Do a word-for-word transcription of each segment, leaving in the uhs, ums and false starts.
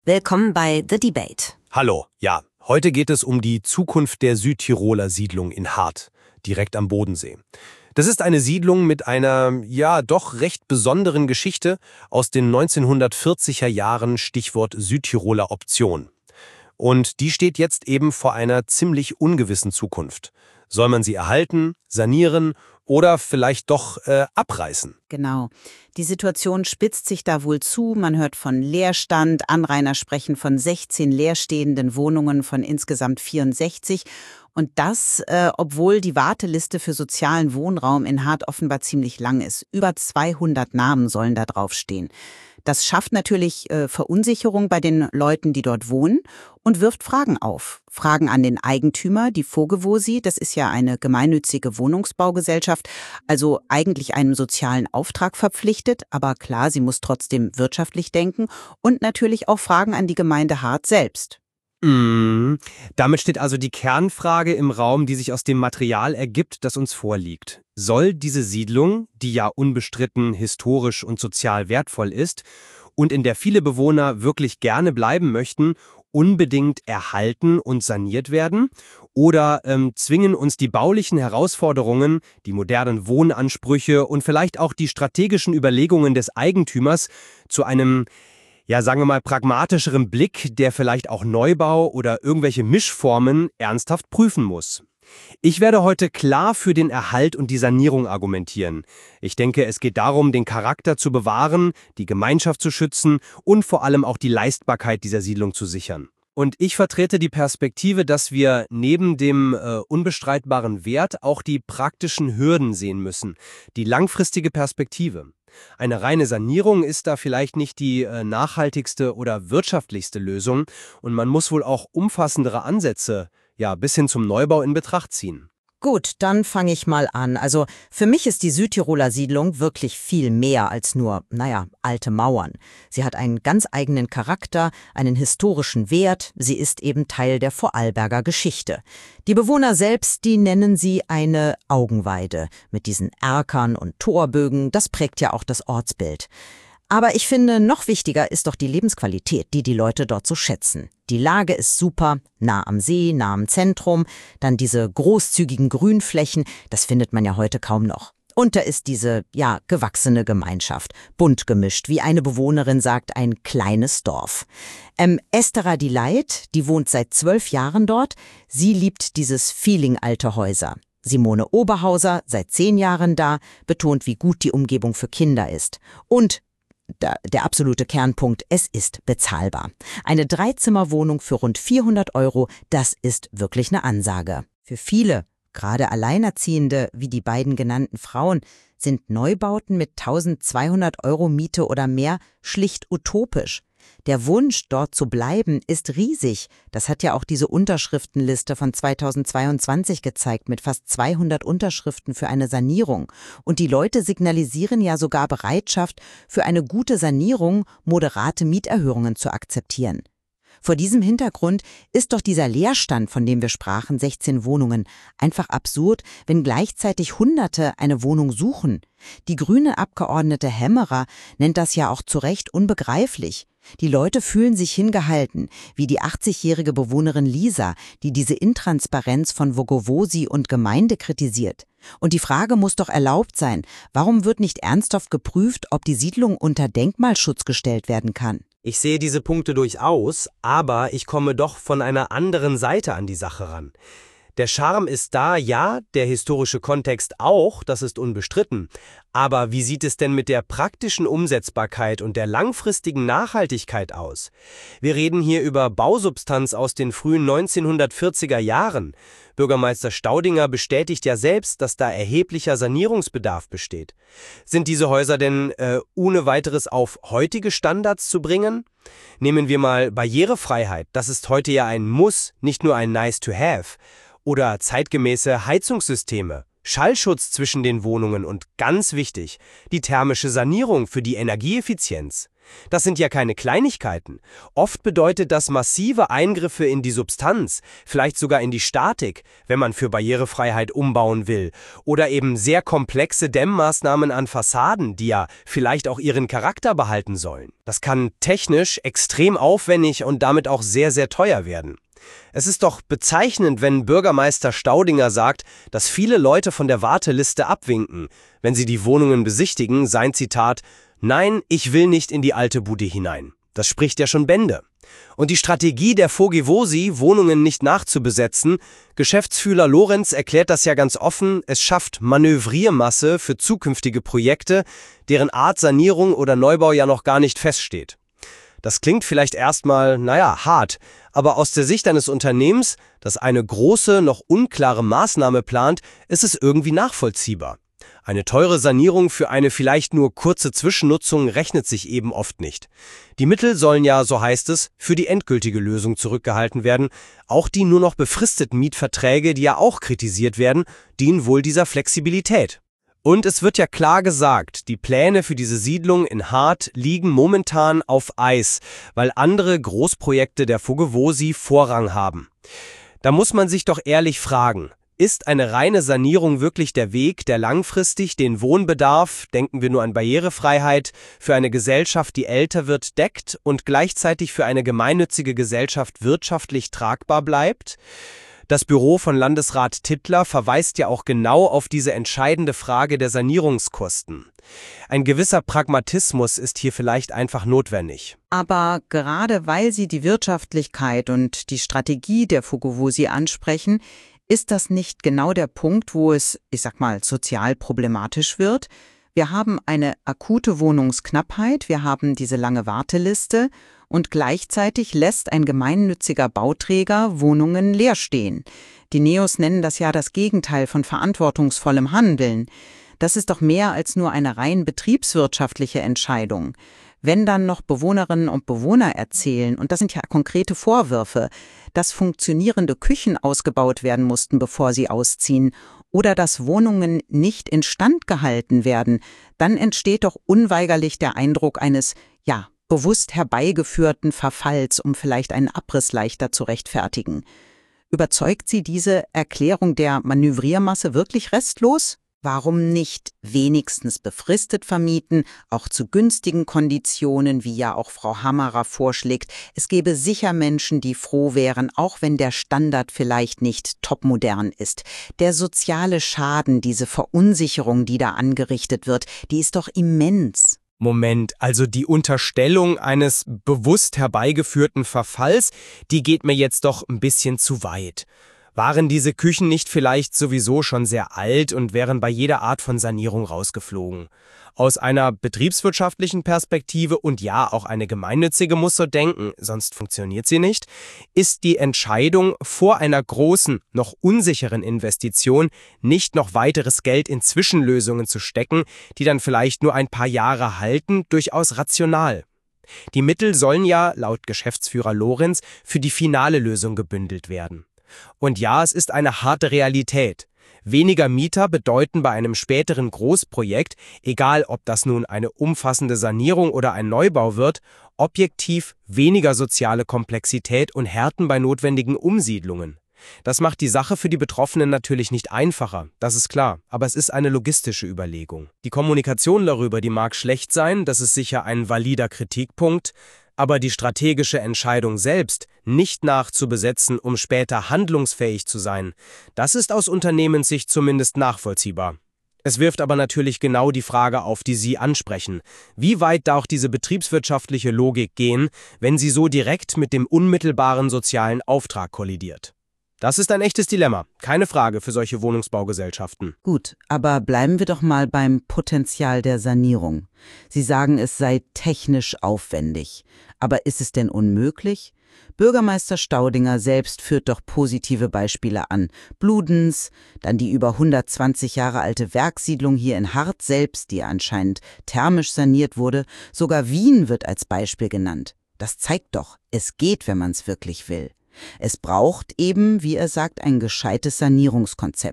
Willkommen bei The Debate. Hallo, ja, heute geht es um die Zukunft der Südtiroler Siedlung in Hart, direkt am Bodensee. Das ist eine Siedlung mit einer, ja, doch recht besonderen Geschichte aus den neunzehnhundertvierziger Jahren, Stichwort Südtiroler Option. Und die steht jetzt eben vor einer ziemlich ungewissen Zukunft. Soll man sie erhalten, sanieren oder vielleicht doch äh, abreißen? Genau. Die Situation spitzt sich da wohl zu. Man hört von Leerstand. Anrainer sprechen von sechzehn leerstehenden Wohnungen von insgesamt vierundsechzig. Und das, äh, obwohl die Warteliste für sozialen Wohnraum in Hart offenbar ziemlich lang ist. Über zweihundert Namen sollen da draufstehen. Das schafft natürlich äh, Verunsicherung bei den Leuten, die dort wohnen und wirft Fragen auf. Fragen an den Eigentümer, die Vogevosi, das ist ja eine gemeinnützige Wohnungsbaugesellschaft, also eigentlich einem sozialen Auftrag verpflichtet, aber klar, sie muss trotzdem wirtschaftlich denken, und natürlich auch Fragen an die Gemeinde Hart selbst. Mm, damit steht also die Kernfrage im Raum, die sich aus dem Material ergibt, das uns vorliegt. Soll diese Siedlung, die ja unbestritten historisch und sozial wertvoll ist und in der viele Bewohner wirklich gerne bleiben möchten, unbedingt erhalten und saniert werden? Oder ähm, zwingen uns die baulichen Herausforderungen, die modernen Wohnansprüche und vielleicht auch die strategischen Überlegungen des Eigentümers zu einem, ja, sagen wir mal, pragmatischeren Blick, der vielleicht auch Neubau oder irgendwelche Mischformen ernsthaft prüfen muss? Ich werde heute klar für den Erhalt und die Sanierung argumentieren. Ich denke, es geht darum, den Charakter zu bewahren, die Gemeinschaft zu schützen und vor allem auch die Leistbarkeit dieser Siedlung zu sichern. Und ich vertrete die Perspektive, dass wir neben dem äh, unbestreitbaren Wert auch die praktischen Hürden sehen müssen, die langfristige Perspektive. Eine reine Sanierung ist da vielleicht nicht die äh, nachhaltigste oder wirtschaftlichste Lösung, und man muss wohl auch umfassendere Ansätze, ja, bis hin zum Neubau in Betracht ziehen. Gut, dann fange ich mal an. Also für mich ist die Südtiroler Siedlung wirklich viel mehr als nur, naja, alte Mauern. Sie hat einen ganz eigenen Charakter, einen historischen Wert. Sie ist eben Teil der Vorarlberger Geschichte. Die Bewohner selbst, die nennen sie eine Augenweide. Mit diesen Erkern und Torbögen, das prägt ja auch das Ortsbild. Aber ich finde, noch wichtiger ist doch die Lebensqualität, die die Leute dort so schätzen. Die Lage ist super, nah am See, nah am Zentrum, dann diese großzügigen Grünflächen, das findet man ja heute kaum noch. Und da ist diese, ja, gewachsene Gemeinschaft, bunt gemischt, wie eine Bewohnerin sagt, ein kleines Dorf. Ähm, Esther die Leit, die wohnt seit zwölf Jahren dort, sie liebt dieses Feeling alte Häuser. Simone Oberhauser, seit zehn Jahren da, betont, wie gut die Umgebung für Kinder ist. Und Der, der absolute Kernpunkt, es ist bezahlbar. Eine Dreizimmerwohnung für rund vierhundert Euro, das ist wirklich eine Ansage. Für viele, gerade Alleinerziehende wie die beiden genannten Frauen, sind Neubauten mit eintausendzweihundert Euro Miete oder mehr schlicht utopisch. Der Wunsch, dort zu bleiben, ist riesig. Das hat ja auch diese Unterschriftenliste von zweitausendzweiundzwanzig gezeigt, mit fast zweihundert Unterschriften für eine Sanierung. Und die Leute signalisieren ja sogar Bereitschaft, für eine gute Sanierung moderate Mieterhöhungen zu akzeptieren. Vor diesem Hintergrund ist doch dieser Leerstand, von dem wir sprachen, sechzehn Wohnungen, einfach absurd, wenn gleichzeitig Hunderte eine Wohnung suchen. Die grüne Abgeordnete Hemmerer nennt das ja auch zu Recht unbegreiflich. Die Leute fühlen sich hingehalten, wie die achtzigjährige Bewohnerin Lisa, die diese Intransparenz von Vogovosi und Gemeinde kritisiert. Und die Frage muss doch erlaubt sein, warum wird nicht ernsthaft geprüft, ob die Siedlung unter Denkmalschutz gestellt werden kann? Ich sehe diese Punkte durchaus, aber ich komme doch von einer anderen Seite an die Sache ran. Der Charme ist da, ja, der historische Kontext auch, das ist unbestritten. Aber wie sieht es denn mit der praktischen Umsetzbarkeit und der langfristigen Nachhaltigkeit aus? Wir reden hier über Bausubstanz aus den frühen neunzehnhundertvierziger Jahren. Bürgermeister Staudinger bestätigt ja selbst, dass da erheblicher Sanierungsbedarf besteht. Sind diese Häuser denn äh, ohne weiteres auf heutige Standards zu bringen? Nehmen wir mal Barrierefreiheit, das ist heute ja ein Muss, nicht nur ein Nice to have. Oder zeitgemäße Heizungssysteme, Schallschutz zwischen den Wohnungen und ganz wichtig, die thermische Sanierung für die Energieeffizienz. Das sind ja keine Kleinigkeiten. Oft bedeutet das massive Eingriffe in die Substanz, vielleicht sogar in die Statik, wenn man für Barrierefreiheit umbauen will. Oder eben sehr komplexe Dämmmaßnahmen an Fassaden, die ja vielleicht auch ihren Charakter behalten sollen. Das kann technisch extrem aufwendig und damit auch sehr, sehr teuer werden. Es ist doch bezeichnend, wenn Bürgermeister Staudinger sagt, dass viele Leute von der Warteliste abwinken, wenn sie die Wohnungen besichtigen, sein Zitat: Nein, ich will nicht in die alte Bude hinein. Das spricht ja schon Bände. Und die Strategie der Vogevosi, Wohnungen nicht nachzubesetzen, Geschäftsführer Lorenz erklärt das ja ganz offen, es schafft Manövriermasse für zukünftige Projekte, deren Art Sanierung oder Neubau ja noch gar nicht feststeht. Das klingt vielleicht erstmal, naja, hart, aber aus der Sicht eines Unternehmens, das eine große, noch unklare Maßnahme plant, ist es irgendwie nachvollziehbar. Eine teure Sanierung für eine vielleicht nur kurze Zwischennutzung rechnet sich eben oft nicht. Die Mittel sollen ja, so heißt es, für die endgültige Lösung zurückgehalten werden. Auch die nur noch befristeten Mietverträge, die ja auch kritisiert werden, dienen wohl dieser Flexibilität. Und es wird ja klar gesagt, die Pläne für diese Siedlung in Hart liegen momentan auf Eis, weil andere Großprojekte der Vogevosi Vorrang haben. Da muss man sich doch ehrlich fragen: Ist eine reine Sanierung wirklich der Weg, der langfristig den Wohnbedarf, denken wir nur an Barrierefreiheit, für eine Gesellschaft, die älter wird, deckt und gleichzeitig für eine gemeinnützige Gesellschaft wirtschaftlich tragbar bleibt? Das Büro von Landesrat Tittler verweist ja auch genau auf diese entscheidende Frage der Sanierungskosten. Ein gewisser Pragmatismus ist hier vielleicht einfach notwendig. Aber gerade weil Sie die Wirtschaftlichkeit und die Strategie der Vogevosi ansprechen, ist das nicht genau der Punkt, wo es, ich sag mal, sozial problematisch wird? Wir haben eine akute Wohnungsknappheit, wir haben diese lange Warteliste und gleichzeitig lässt ein gemeinnütziger Bauträger Wohnungen leer stehen. Die Neos nennen das ja das Gegenteil von verantwortungsvollem Handeln. Das ist doch mehr als nur eine rein betriebswirtschaftliche Entscheidung. Wenn dann noch Bewohnerinnen und Bewohner erzählen, und das sind ja konkrete Vorwürfe, dass funktionierende Küchen ausgebaut werden mussten, bevor sie ausziehen, oder dass Wohnungen nicht instand gehalten werden, dann entsteht doch unweigerlich der Eindruck eines, ja, bewusst herbeigeführten Verfalls, um vielleicht einen Abriss leichter zu rechtfertigen. Überzeugt Sie diese Erklärung der Manövriermasse wirklich restlos? Warum nicht wenigstens befristet vermieten, auch zu günstigen Konditionen, wie ja auch Frau Hammerer vorschlägt? Es gäbe sicher Menschen, die froh wären, auch wenn der Standard vielleicht nicht topmodern ist. Der soziale Schaden, diese Verunsicherung, die da angerichtet wird, die ist doch immens. Moment, also die Unterstellung eines bewusst herbeigeführten Verfalls, die geht mir jetzt doch ein bisschen zu weit. Waren diese Küchen nicht vielleicht sowieso schon sehr alt und wären bei jeder Art von Sanierung rausgeflogen? Aus einer betriebswirtschaftlichen Perspektive, und ja, auch eine gemeinnützige muss so denken, sonst funktioniert sie nicht, ist die Entscheidung, vor einer großen, noch unsicheren Investition nicht noch weiteres Geld in Zwischenlösungen zu stecken, die dann vielleicht nur ein paar Jahre halten, durchaus rational. Die Mittel sollen ja, laut Geschäftsführer Lorenz, für die finale Lösung gebündelt werden. Und ja, es ist eine harte Realität. Weniger Mieter bedeuten bei einem späteren Großprojekt, egal ob das nun eine umfassende Sanierung oder ein Neubau wird, objektiv weniger soziale Komplexität und Härten bei notwendigen Umsiedlungen. Das macht die Sache für die Betroffenen natürlich nicht einfacher, das ist klar, aber es ist eine logistische Überlegung. Die Kommunikation darüber, die mag schlecht sein, das ist sicher ein valider Kritikpunkt, aber die strategische Entscheidung selbst, nicht nachzubesetzen, um später handlungsfähig zu sein, das ist aus Unternehmenssicht zumindest nachvollziehbar. Es wirft aber natürlich genau die Frage auf, die Sie ansprechen. Wie weit darf diese betriebswirtschaftliche Logik gehen, wenn sie so direkt mit dem unmittelbaren sozialen Auftrag kollidiert? Das ist ein echtes Dilemma, keine Frage für solche Wohnungsbaugesellschaften. Gut, aber bleiben wir doch mal beim Potenzial der Sanierung. Sie sagen, es sei technisch aufwendig. Aber ist es denn unmöglich? Bürgermeister Staudinger selbst führt doch positive Beispiele an. Bludenz, dann die über hundertzwanzig Jahre alte Werksiedlung hier in Hart selbst, die anscheinend thermisch saniert wurde. Sogar Wien wird als Beispiel genannt. Das zeigt doch, es geht, wenn man es wirklich will. Es braucht eben, wie er sagt, ein gescheites Sanierungskonzept.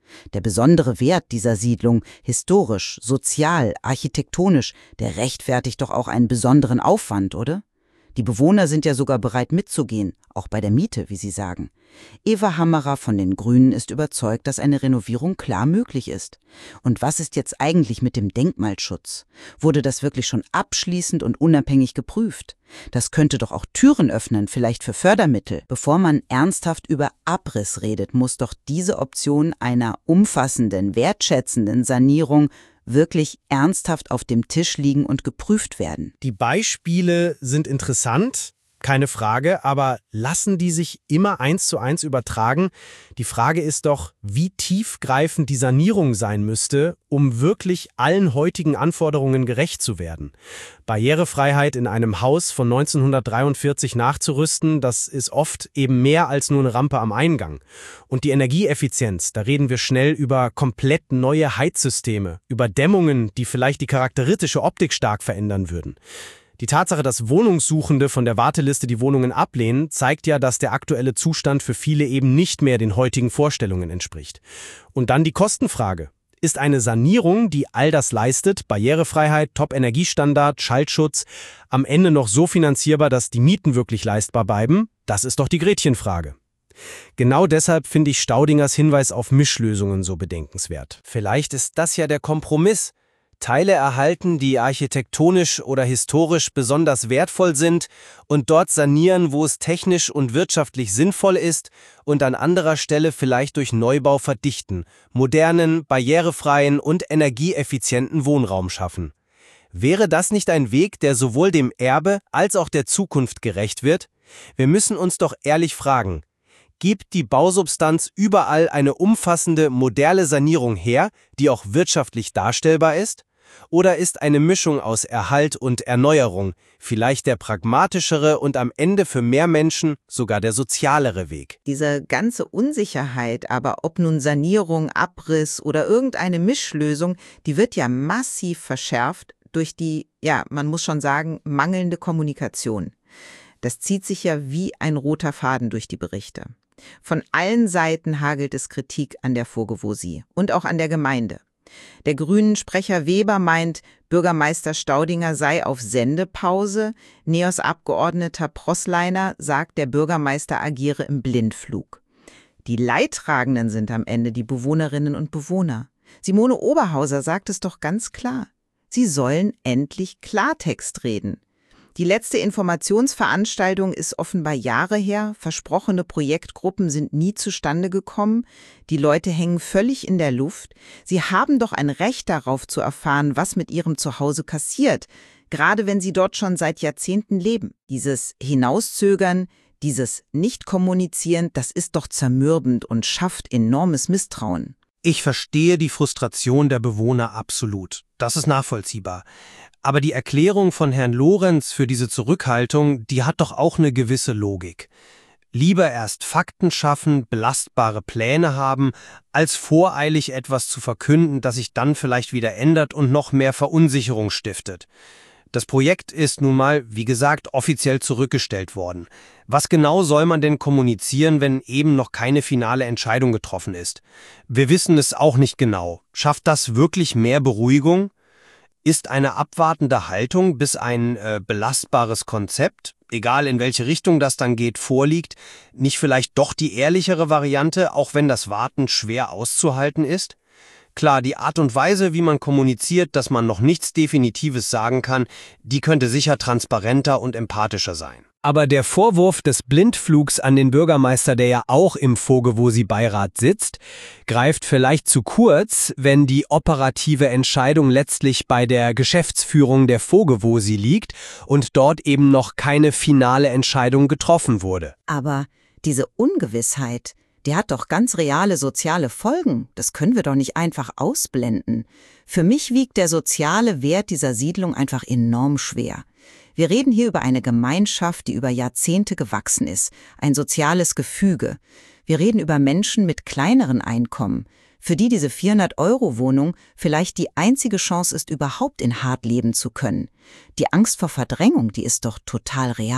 Der besondere Wert dieser Siedlung, historisch, sozial, architektonisch, der rechtfertigt doch auch einen besonderen Aufwand, oder? Die Bewohner sind ja sogar bereit mitzugehen, auch bei der Miete, wie Sie sagen. Eva Hammerer von den Grünen ist überzeugt, dass eine Renovierung klar möglich ist. Und was ist jetzt eigentlich mit dem Denkmalschutz? Wurde das wirklich schon abschließend und unabhängig geprüft? Das könnte doch auch Türen öffnen, vielleicht für Fördermittel. Bevor man ernsthaft über Abriss redet, muss doch diese Option einer umfassenden, wertschätzenden Sanierung wirklich ernsthaft auf dem Tisch liegen und geprüft werden. Die Beispiele sind interessant, keine Frage, aber lassen die sich immer eins zu eins übertragen? Die Frage ist doch, wie tiefgreifend die Sanierung sein müsste, um wirklich allen heutigen Anforderungen gerecht zu werden. Barrierefreiheit in einem Haus von neunzehnhundertdreiundvierzig nachzurüsten, das ist oft eben mehr als nur eine Rampe am Eingang. Und die Energieeffizienz, da reden wir schnell über komplett neue Heizsysteme, über Dämmungen, die vielleicht die charakteristische Optik stark verändern würden. Die Tatsache, dass Wohnungssuchende von der Warteliste die Wohnungen ablehnen, zeigt ja, dass der aktuelle Zustand für viele eben nicht mehr den heutigen Vorstellungen entspricht. Und dann die Kostenfrage. Ist eine Sanierung, die all das leistet, Barrierefreiheit, Top-Energiestandard, Schallschutz, am Ende noch so finanzierbar, dass die Mieten wirklich leistbar bleiben? Das ist doch die Gretchenfrage. Genau deshalb finde ich Staudingers Hinweis auf Mischlösungen so bedenkenswert. Vielleicht ist das ja der Kompromiss. Teile erhalten, die architektonisch oder historisch besonders wertvoll sind und dort sanieren, wo es technisch und wirtschaftlich sinnvoll ist und an anderer Stelle vielleicht durch Neubau verdichten, modernen, barrierefreien und energieeffizienten Wohnraum schaffen. Wäre das nicht ein Weg, der sowohl dem Erbe als auch der Zukunft gerecht wird? Wir müssen uns doch ehrlich fragen, gibt die Bausubstanz überall eine umfassende, moderne Sanierung her, die auch wirtschaftlich darstellbar ist? Oder ist eine Mischung aus Erhalt und Erneuerung vielleicht der pragmatischere und am Ende für mehr Menschen sogar der sozialere Weg? Diese ganze Unsicherheit, aber ob nun Sanierung, Abriss oder irgendeine Mischlösung, die wird ja massiv verschärft durch die, ja, man muss schon sagen, mangelnde Kommunikation. Das zieht sich ja wie ein roter Faden durch die Berichte. Von allen Seiten hagelt es Kritik an der Vogevosie und auch an der Gemeinde. Der Grünen-Sprecher Weber meint, Bürgermeister Staudinger sei auf Sendepause. NEOS-Abgeordneter Prossleiner sagt, der Bürgermeister agiere im Blindflug. Die Leidtragenden sind am Ende die Bewohnerinnen und Bewohner. Simone Oberhauser sagt es doch ganz klar. Sie sollen endlich Klartext reden. Die letzte Informationsveranstaltung ist offenbar Jahre her. Versprochene Projektgruppen sind nie zustande gekommen. Die Leute hängen völlig in der Luft. Sie haben doch ein Recht darauf zu erfahren, was mit ihrem Zuhause passiert, gerade wenn sie dort schon seit Jahrzehnten leben. Dieses Hinauszögern, dieses Nicht-Kommunizieren, das ist doch zermürbend und schafft enormes Misstrauen. Ich verstehe die Frustration der Bewohner absolut. Das ist nachvollziehbar. Aber die Erklärung von Herrn Lorenz für diese Zurückhaltung, die hat doch auch eine gewisse Logik. Lieber erst Fakten schaffen, belastbare Pläne haben, als voreilig etwas zu verkünden, das sich dann vielleicht wieder ändert und noch mehr Verunsicherung stiftet. Das Projekt ist nun mal, wie gesagt, offiziell zurückgestellt worden. Was genau soll man denn kommunizieren, wenn eben noch keine finale Entscheidung getroffen ist? Wir wissen es auch nicht genau. Schafft das wirklich mehr Beruhigung? Ist eine abwartende Haltung, bis ein äh, belastbares Konzept, egal in welche Richtung das dann geht, vorliegt, nicht vielleicht doch die ehrlichere Variante, auch wenn das Warten schwer auszuhalten ist? Klar, die Art und Weise, wie man kommuniziert, dass man noch nichts Definitives sagen kann, die könnte sicher transparenter und empathischer sein. Aber der Vorwurf des Blindflugs an den Bürgermeister, der ja auch im Vogevosie-Beirat sitzt, greift vielleicht zu kurz, wenn die operative Entscheidung letztlich bei der Geschäftsführung der Vogevosie liegt und dort eben noch keine finale Entscheidung getroffen wurde. Aber diese Ungewissheit, die hat doch ganz reale soziale Folgen. Das können wir doch nicht einfach ausblenden. Für mich wiegt der soziale Wert dieser Siedlung einfach enorm schwer. Wir reden hier über eine Gemeinschaft, die über Jahrzehnte gewachsen ist, ein soziales Gefüge. Wir reden über Menschen mit kleineren Einkommen, für die diese vierhundert-Euro-Wohnung vielleicht die einzige Chance ist, überhaupt in Hart leben zu können. Die Angst vor Verdrängung, die ist doch total real.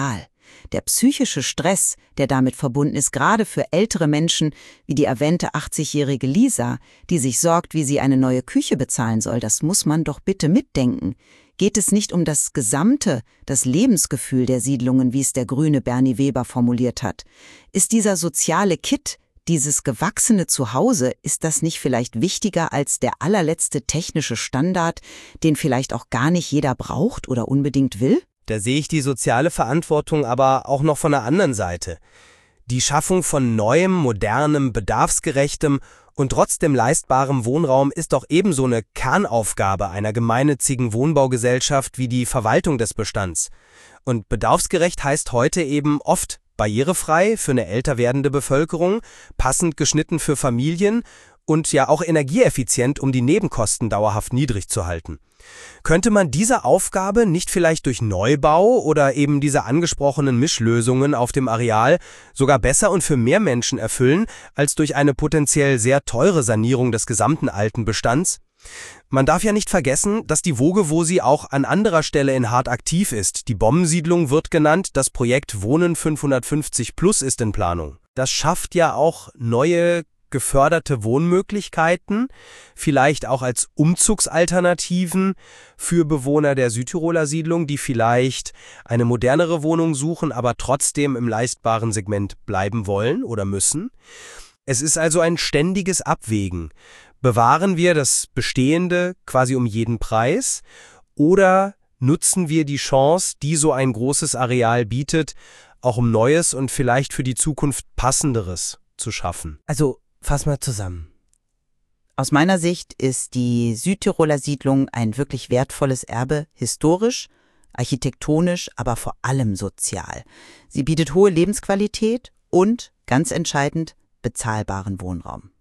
Der psychische Stress, der damit verbunden ist, gerade für ältere Menschen wie die erwähnte achtzigjährige Lisa, die sich sorgt, wie sie eine neue Küche bezahlen soll, das muss man doch bitte mitdenken. Geht es nicht um das Gesamte, das Lebensgefühl der Siedlungen, wie es der grüne Bernie Weber formuliert hat? Ist dieser soziale Kit, dieses gewachsene Zuhause, ist das nicht vielleicht wichtiger als der allerletzte technische Standard, den vielleicht auch gar nicht jeder braucht oder unbedingt will? Da sehe ich die soziale Verantwortung aber auch noch von der anderen Seite. Die Schaffung von neuem, modernem, bedarfsgerechtem und trotzdem leistbarem Wohnraum ist doch ebenso eine Kernaufgabe einer gemeinnützigen Wohnbaugesellschaft wie die Verwaltung des Bestands. Und bedarfsgerecht heißt heute eben oft barrierefrei für eine älter werdende Bevölkerung, passend geschnitten für Familien und ja auch energieeffizient, um die Nebenkosten dauerhaft niedrig zu halten. Könnte man diese Aufgabe nicht vielleicht durch Neubau oder eben diese angesprochenen Mischlösungen auf dem Areal sogar besser und für mehr Menschen erfüllen, als durch eine potenziell sehr teure Sanierung des gesamten alten Bestands? Man darf ja nicht vergessen, dass die Vogevosi auch an anderer Stelle in Hart aktiv ist. Die Bombensiedlung wird genannt, das Projekt Wohnen fünfhundertfünfzig plus ist in Planung. Das schafft ja auch neue geförderte Wohnmöglichkeiten, vielleicht auch als Umzugsalternativen für Bewohner der Südtiroler Siedlung, die vielleicht eine modernere Wohnung suchen, aber trotzdem im leistbaren Segment bleiben wollen oder müssen. Es ist also ein ständiges Abwägen. Bewahren wir das Bestehende quasi um jeden Preis oder nutzen wir die Chance, die so ein großes Areal bietet, auch um Neues und vielleicht für die Zukunft Passenderes zu schaffen? Also, fass mal zusammen. Aus meiner Sicht ist die Südtiroler Siedlung ein wirklich wertvolles Erbe, historisch, architektonisch, aber vor allem sozial. Sie bietet hohe Lebensqualität und, ganz entscheidend, bezahlbaren Wohnraum.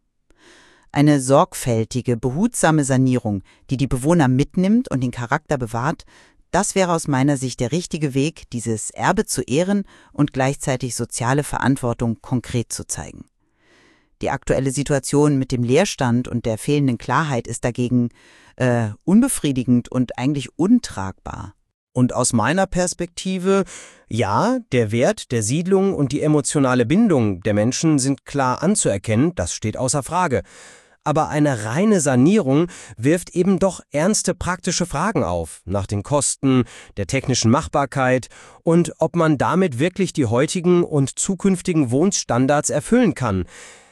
Eine sorgfältige, behutsame Sanierung, die die Bewohner mitnimmt und den Charakter bewahrt, das wäre aus meiner Sicht der richtige Weg, dieses Erbe zu ehren und gleichzeitig soziale Verantwortung konkret zu zeigen. Die aktuelle Situation mit dem Leerstand und der fehlenden Klarheit ist dagegen äh, unbefriedigend und eigentlich untragbar. Und aus meiner Perspektive, ja, der Wert der Siedlung und die emotionale Bindung der Menschen sind klar anzuerkennen, das steht außer Frage. Aber eine reine Sanierung wirft eben doch ernste praktische Fragen auf, nach den Kosten, der technischen Machbarkeit und ob man damit wirklich die heutigen und zukünftigen Wohnstandards erfüllen kann.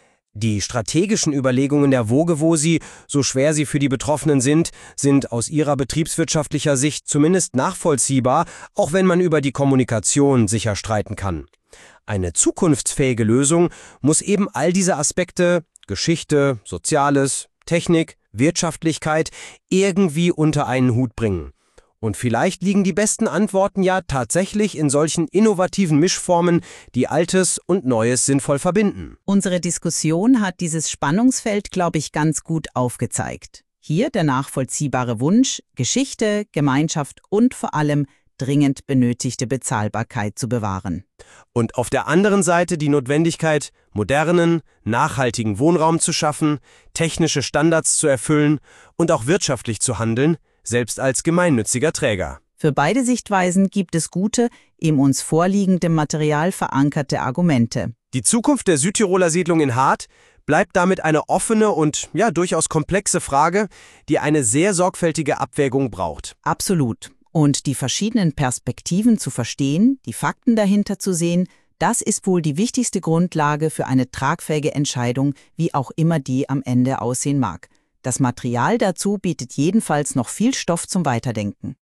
Die strategischen Überlegungen der Vogevosi, so schwer sie für die Betroffenen sind, sind aus ihrer betriebswirtschaftlicher Sicht zumindest nachvollziehbar, auch wenn man über die Kommunikation sicher streiten kann. Eine zukunftsfähige Lösung muss eben all diese Aspekte, Geschichte, Soziales, Technik, Wirtschaftlichkeit, irgendwie unter einen Hut bringen. Und vielleicht liegen die besten Antworten ja tatsächlich in solchen innovativen Mischformen, die Altes und Neues sinnvoll verbinden. Unsere Diskussion hat dieses Spannungsfeld, glaube ich, ganz gut aufgezeigt. Hier der nachvollziehbare Wunsch, Geschichte, Gemeinschaft und vor allem dringend benötigte Bezahlbarkeit zu bewahren. Und auf der anderen Seite die Notwendigkeit, modernen, nachhaltigen Wohnraum zu schaffen, technische Standards zu erfüllen und auch wirtschaftlich zu handeln, selbst als gemeinnütziger Träger. Für beide Sichtweisen gibt es gute, im uns vorliegendem Material verankerte Argumente. Die Zukunft der Südtiroler Siedlung in Hart bleibt damit eine offene und ja durchaus komplexe Frage, die eine sehr sorgfältige Abwägung braucht. Absolut. Und die verschiedenen Perspektiven zu verstehen, die Fakten dahinter zu sehen, das ist wohl die wichtigste Grundlage für eine tragfähige Entscheidung, wie auch immer die am Ende aussehen mag. Das Material dazu bietet jedenfalls noch viel Stoff zum Weiterdenken.